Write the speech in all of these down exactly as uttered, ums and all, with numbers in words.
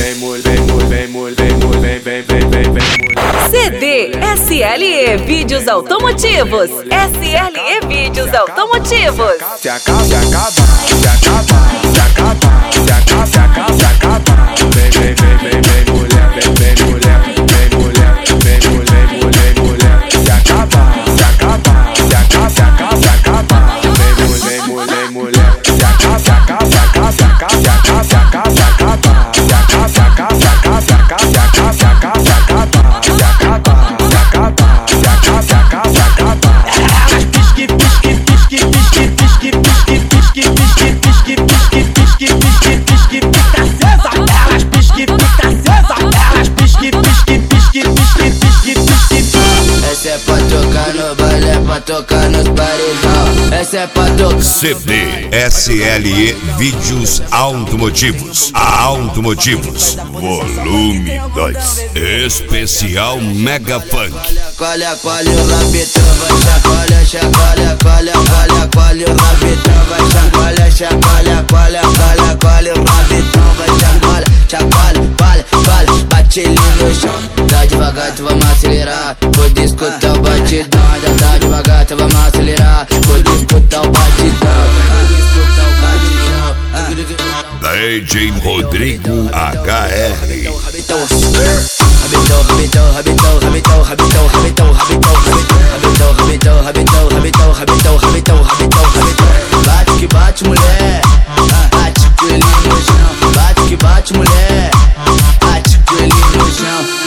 vem mulher, vem mulher, vem mulher, vem, vem, vem, vem, vem. C D S L E Vídeos Automotivos. S L E Vídeos Automotivos. Se acaba, se acaba, se acaba, se acaba, se acaba, se acaba, se acaba. Vem, vem, vem, vem, vem mulher, vem, vem mulher, vem mulher, vem mulher, mulher, mulher. Se acaba, se acaba, se acaba, se acaba, se acaba. Vem mulher, mulher, mulher. Se acaba, se acaba, se acaba, se acaba, se acaba, se acaba, se acaba. Se acaba, se acaba, se acaba, se acaba, se acaba, se acaba, se acaba. Se acaba, se acaba, se acaba, se acaba, se acaba. Pisque, pisque, pisque, pisque, pisque, pisque, pisque, pisque, pisque, pisque, pisque, pisque, pisque, pica acesa. Elas pisque, pica acesa. Elas pisque, pisque, pisque, pisque, pisque, pisque. Essa é pra tocar no baile, é pra tocar nos paredão. Essa é pra tocar. C D S L E Vídeos Automotivos. Automotivos. Volume dois. Especial Mega Funk. Colha, colha o rabitão, vai chacoalha, chacoalha, colha, colha, colha o rabitão, vai chacoalha, chacoalha, colha, colha, colha o rabitão, vai chacoalha, chacoalha, colha, colha, bate ele no chão. Dá devagar, tu vamos acelerar, pode escutar o batidão. Dá devagar, tu vamos acelerar, pode escutar o batidão. Pode escutar o batidão. D J Rodrigo H R. Rabitão, rabitão, rabitão, rabitão, rabitão, rabitão, rabitão, rabitão, rabitão, rabitão, rabitão, rabitão, rabitão, rabitão, rabitão. Bate que bate, mulher, bate que ele no chão. Bate que bate, mulher, bate que ele no chão.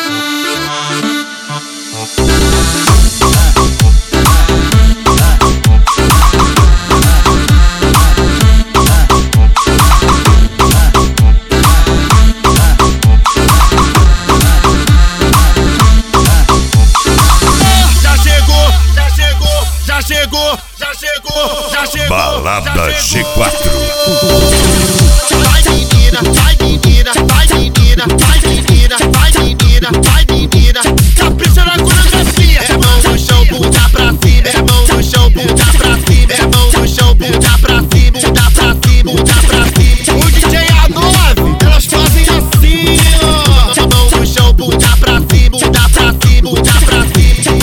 Balada G quatro. Vai menina, vai menina, vai menina, vai menina, vai menina, vai menina. Capricha na coreografia. É mão no chão, bunda pra cima. É mão no chão, bunda pra cima. É mão no chão, bunda pra cima. Bunda pra cima, bunda pra cima. O D J A nove, elas fazem assim, ó. É mão no chão, bunda pra cima. Bunda pra cima, bunda pra cima.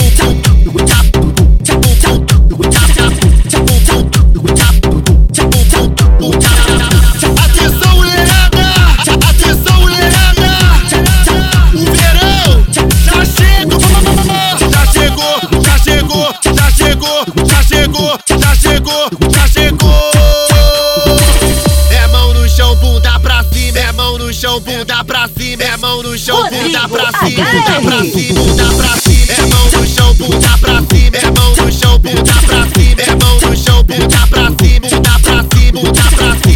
Atenção, mulherada! Atenção, mulherada! O verão já chegou! Já chegou, já chegou, já chegou, já chegou, já chegou, já chegou! É mão no chão, bunda pra cima. É mão no chão, bunda pra cima. É mão no chão, bunda pra cima. Bunda pra cima, bunda pra cima. É mão no chão, bunda pra cima. É mão no chão, bunda pra cima. É mão no chão, bunda pra cima. Bunda pra cima, bunda pra cima.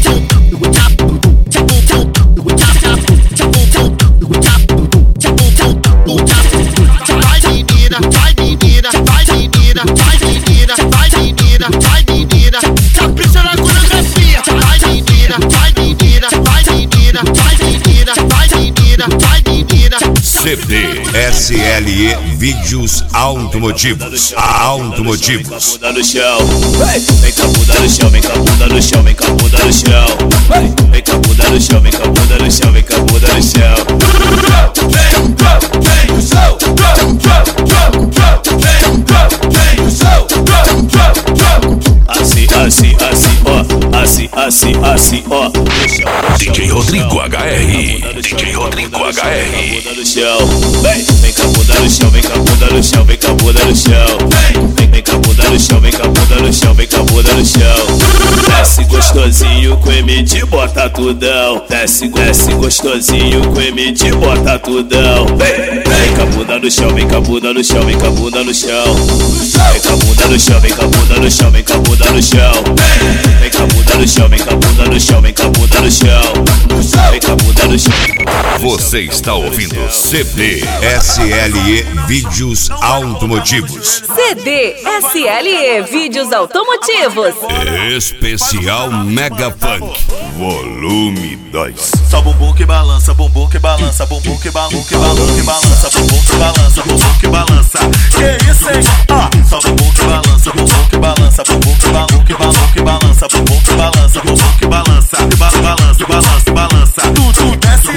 Vai menina, vai menina, vai menina, vai menina, vai menina, vai menina. Capricha na coreografia. Vai menina, vai menina, vai menina, vai menina, vai menina, vai menina. C D S L E Vídeos Automotivos. Automotivos. Bunda no chão, vem com a bunda no chão, vem com a bunda no chão, vem com a bunda no chão, vem com a bunda no chão, vem com a bunda no chão, vem com a bunda no chão. Assim, assim, assim, ó, assim, assim, assim, ó. D J Rodrigo H R. D J Rodrigo H R. Bunda no chão, vem, vem com a bunda no chão, vem com a bunda no chão, vem com a bunda no chão, vem, vem com a bunda no chão, vem com a bunda no chão, vem com a bunda no chão. Desce gostosinho com M D, bota tudão. Desce, desce gostosinho com M D, bota tudão. Vem, vem com a bunda no chão, vem com a bunda no chão, vem com a bunda no chão, vem com a bunda no chão, vem com a bunda no chão, vem com a bunda no chão, vem com a bunda no chão, vem com a bunda no chão, vem com a bunda no chão, vem com a bunda no chão. Você está ouvindo C D S L E Vídeos Automotivos. C D S L E Vídeos Automotivos. Especial Mega Funk. Volume dois. Só bumbum que balança, bumbum que balança, bumbum que balança, que balança, que balança, bumbum que balança, bumbum que balança. Que isso, hein? Ah, só bumbum que balança, bumbum que balança, bumbum que balança, que balança, que balança, bumbum que balança, bumbum que balança, que balança, balança, balança, balança. Tudo desce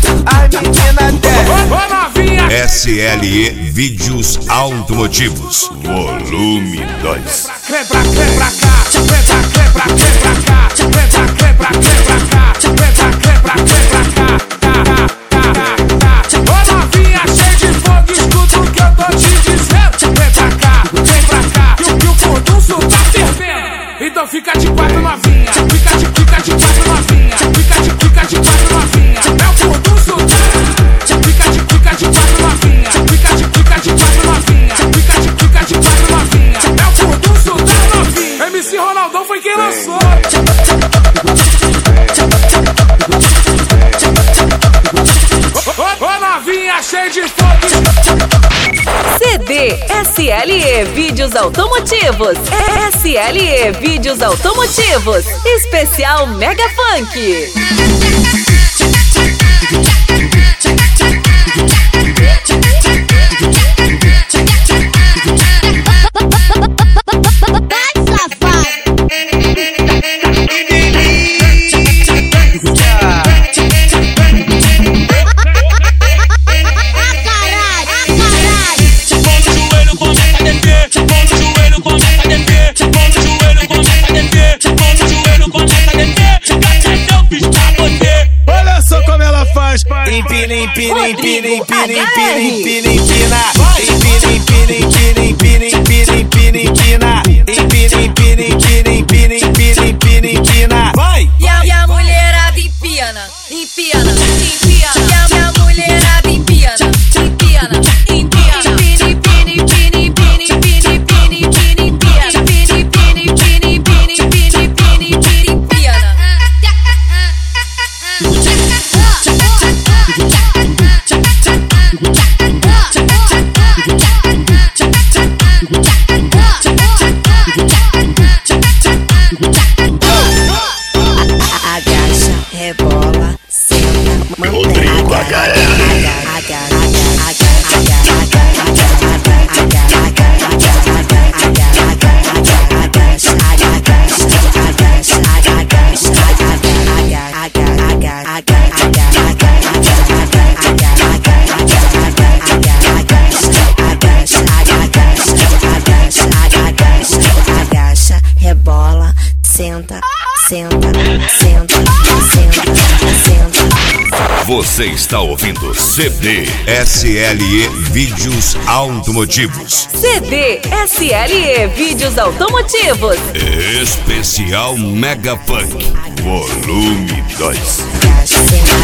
S L E Vídeos Automotivos, volume dois. Vem pra, vem pra cá, vem pra, vem pra, vem pra cá, vem pra, vem pra, vem pra cá, vem pra, vem pra, vem pra cá. Ô novinha cheia de fogo, escuta o que eu tô te dizendo. Vem pra cá, vem pra cá, que o que o furdunço tá fervendo. Então fica de quatro novinha, fica de, fica de quatro novinha, fica de, fica de quatro novinha. É o furdunço tá, fica de, fica de quatro novinha, fica de, fica de quatro novinha, fica de, fica de quatro novinha. É o furdunço tá novinha. M C Ronaldão foi quem lançou. Ô novinha cheia de fogo. C D S L E Vídeos Automotivos. S L E Vídeos Automotivos. Especial Mega Funk. Empina, empina, empina, empina, empina, empina, empina. Empina, empina, empina, empina, empina, empina, empina. Empina, empina, empina, empina, empina, empina, empina. Vai! E a, e a mulherada empina, empina, empina. E a, e a mulherada empina, empina, empina. Empina, empina, empina, empina, empina, empina, empina, empina. Empina, empina, empina, empina, empina, empina, empina, empina. Agacha, rebola, senta, mantém. Rodrigo H R. Agacha, rebola, senta, senta, senta, senta, senta. Você está ouvindo C D S L E Vídeos Automotivos. C D S L E Vídeos Automotivos. Especial Mega Funk, volume dois. Senta,